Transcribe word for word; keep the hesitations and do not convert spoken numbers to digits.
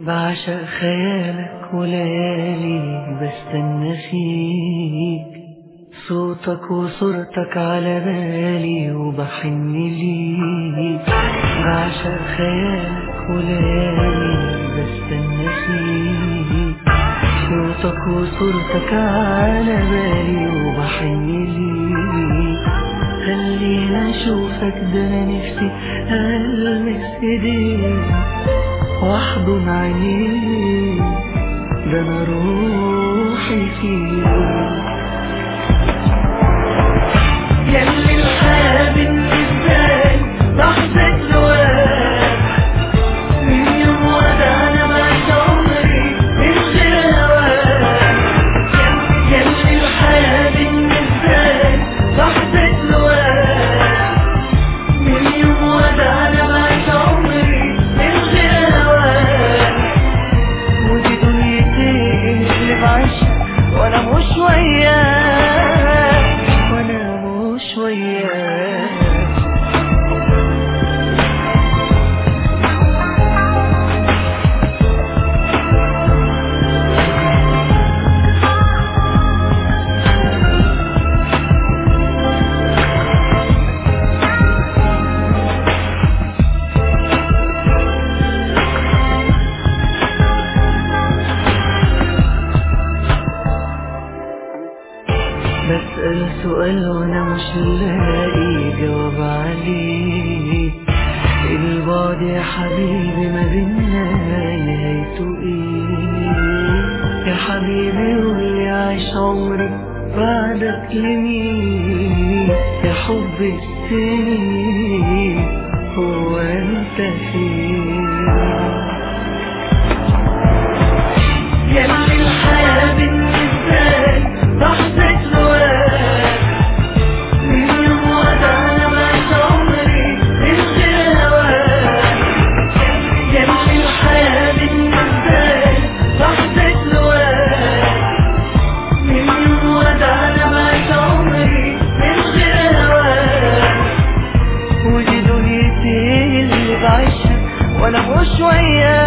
بعشق خيالك وليالي بستنى فيك، صوتك وصورتك على بالي وبحن ليك. بعشق خيالك وليالي بستنى فيك، صوتك وصورتك على بالي وبحن ليك. خلينا اشوفك ده انا نفسي المس ايديك واحضن عينيك، ده انا روحي فيك. ياللي الحياة بالنسبة لي لحظة لواك، من يوم ودعنا بعد عمري من غير هواك. ياللي الحياة بالنسبة لي لحظة لواك، من يوم ودعنا بعد عمري من غير هواك. ودي دنيتي اللي بعيشها وانا مش وياك، وانا مش وياك. بسأل سؤال وانا مش لاقي جواب عليه، البعد يا حبيبي ما بينا نهايته ايه؟ يا حبيبي قولي عايش عمري بعدك لمين؟ يا حب السنين هو انت فين؟ ياللي الحياة بالنسبة لي لحظة لواك، من يوم ودعنا بعد عمري من غير هواك. ياللي الحياة بالنسبة لي لحظة لواك، من يوم ودعنا بعد عمري من غير هواك. ودي دنيتي اللي بعيشها وانا مش وياك.